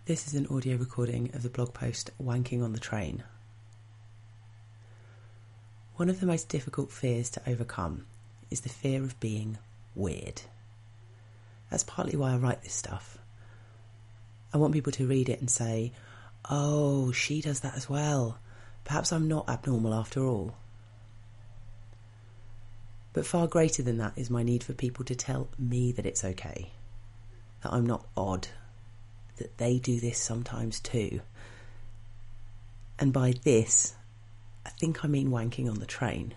This is an audio recording of the blog post Wanking on the Train. One of the most difficult fears to overcome is the fear of being weird. That's partly why I write this stuff. I want people to read it and say, "Oh, she does that as well. Perhaps I'm not abnormal after all." But far greater than that is my need for people to tell me that it's okay, that I'm not odd, that they do this sometimes too. And by this, I think I mean wanking on the train.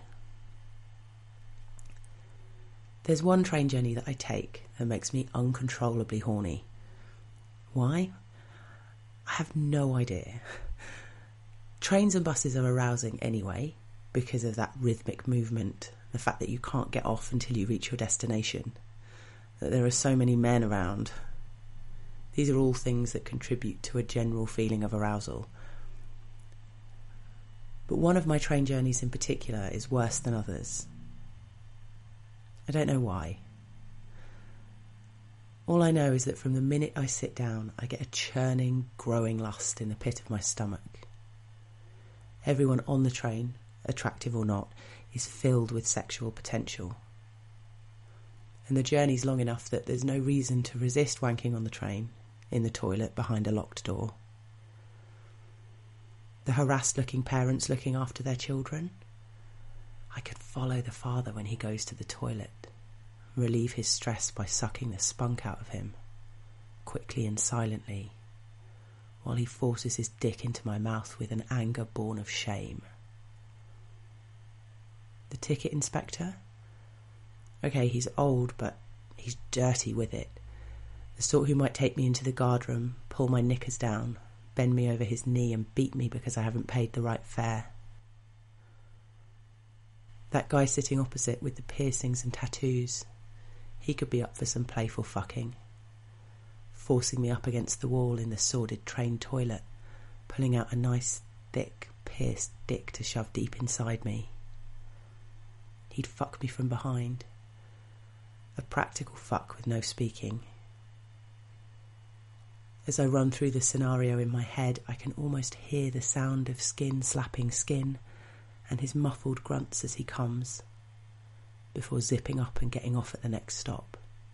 There's one train journey that I take that makes me uncontrollably horny. Why? I have no idea. Trains and buses are arousing anyway, because of that rhythmic movement, the fact that you can't get off until you reach your destination, that there are so many men around. These are all things that contribute to a general feeling of arousal. But one of my train journeys in particular is worse than others. I don't know why. All I know is that from the minute I sit down, I get a churning, growing lust in the pit of my stomach. Everyone on the train, attractive or not, is filled with sexual potential. And the journey's long enough that there's no reason to resist wanking on the train, in the toilet behind a locked door. The harassed-looking parents looking after their children. I could follow the father when he goes to the toilet, relieve his stress by sucking the spunk out of him, quickly and silently, while he forces his dick into my mouth with an anger born of shame. The ticket inspector? Okay, he's old, but he's dirty with it. The sort who might take me into the guardroom, pull my knickers down, bend me over his knee and beat me because I haven't paid the right fare. That guy sitting opposite with the piercings and tattoos, he could be up for some playful fucking, forcing me up against the wall in the sordid train toilet, pulling out a nice, thick, pierced dick to shove deep inside me. He'd fuck me from behind. A practical fuck with no speaking. As I run through the scenario in my head, I can almost hear the sound of skin slapping skin and his muffled grunts as he comes, before zipping up and getting off at the next stop.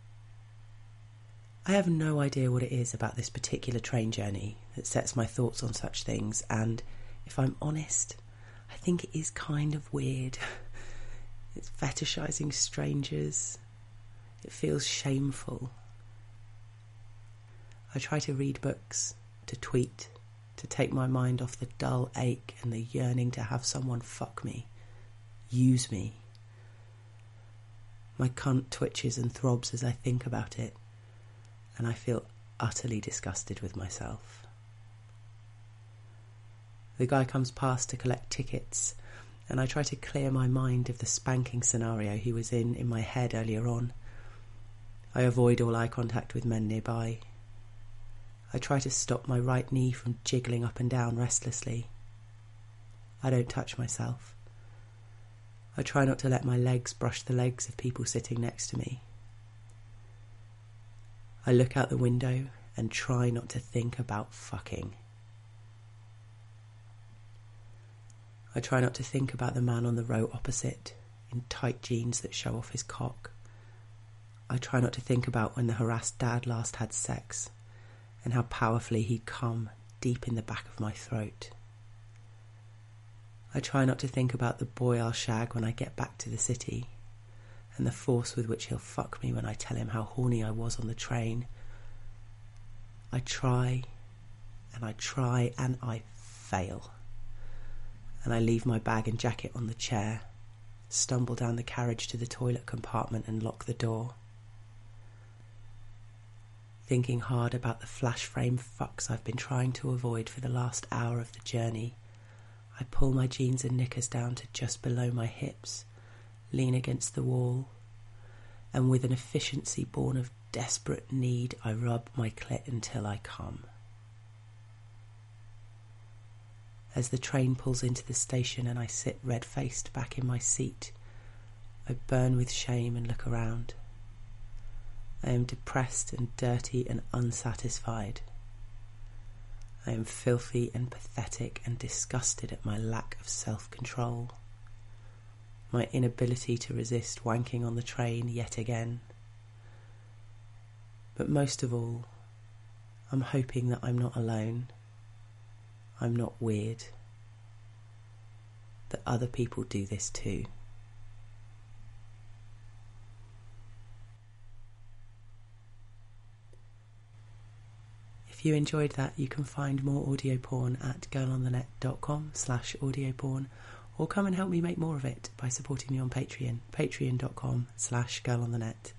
I have no idea what it is about this particular train journey that sets my thoughts on such things, and if I'm honest, I think it is kind of weird. It's fetishising strangers. It feels shameful. I try to read books, to tweet, to take my mind off the dull ache and the yearning to have someone fuck me, use me. My cunt twitches and throbs as I think about it, and I feel utterly disgusted with myself. The guy comes past to collect tickets, and I try to clear my mind of the spanking scenario he was in my head earlier on. I avoid all eye contact with men nearby. I try to stop my right knee from jiggling up and down restlessly. I don't touch myself. I try not to let my legs brush the legs of people sitting next to me. I look out the window and try not to think about fucking. I try not to think about the man on the row opposite, in tight jeans that show off his cock. I try not to think about when the harassed dad last had sex, and how powerfully he'd come deep in the back of my throat. I try not to think about the boy I'll shag when I get back to the city, and the force with which he'll fuck me when I tell him how horny I was on the train. I try, and I fail. And I leave my bag and jacket on the chair, stumble down the carriage to the toilet compartment and lock the door. Thinking hard about the flash frame fucks I've been trying to avoid for the last hour of the journey, I pull my jeans and knickers down to just below my hips, lean against the wall, and with an efficiency born of desperate need, I rub my clit until I come. As the train pulls into the station and I sit red-faced back in my seat, I burn with shame and look around. I am depressed and dirty and unsatisfied. I am filthy and pathetic and disgusted at my lack of self-control, my inability to resist wanking on the train yet again. But most of all, I'm hoping that I'm not alone, I'm not weird, that other people do this too. If you enjoyed that, you can find more audio porn at girlonthenet.com/audioporn, or come and help me make more of it by supporting me on Patreon, patreon.com/girlonthenet.